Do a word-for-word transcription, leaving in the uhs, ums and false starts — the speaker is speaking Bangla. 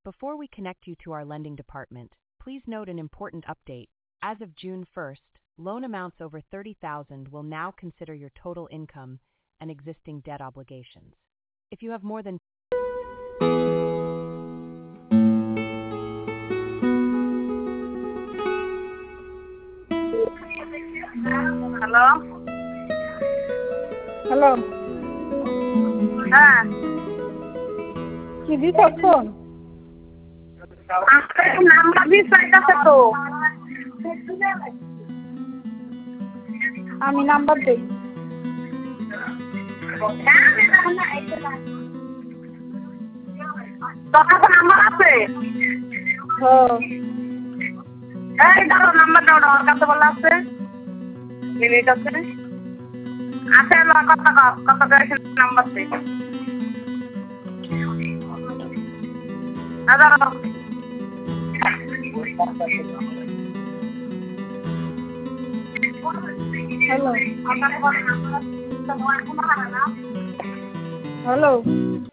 Before we connect you to our lending department, please note an important update. As of June first, loan amounts over thirty thousand dollars will now consider your total income and existing debt obligations. If you have more than hello hello হ্যাঁ কি দিছো ফোন? আপনার নাম্বার দিয়ে চাইতেছে তো আমি নাম্বার দেই। তোর কাছে নাম্বার আছে? হ্যাঁ এই ধরো নাম্বার দাও, ওর কাছে বলা আছে মিনিট আছে আছে না, কত কত করে নাম্বার দে হাজার হ্যালো আপনার নাম্বার হ্যালো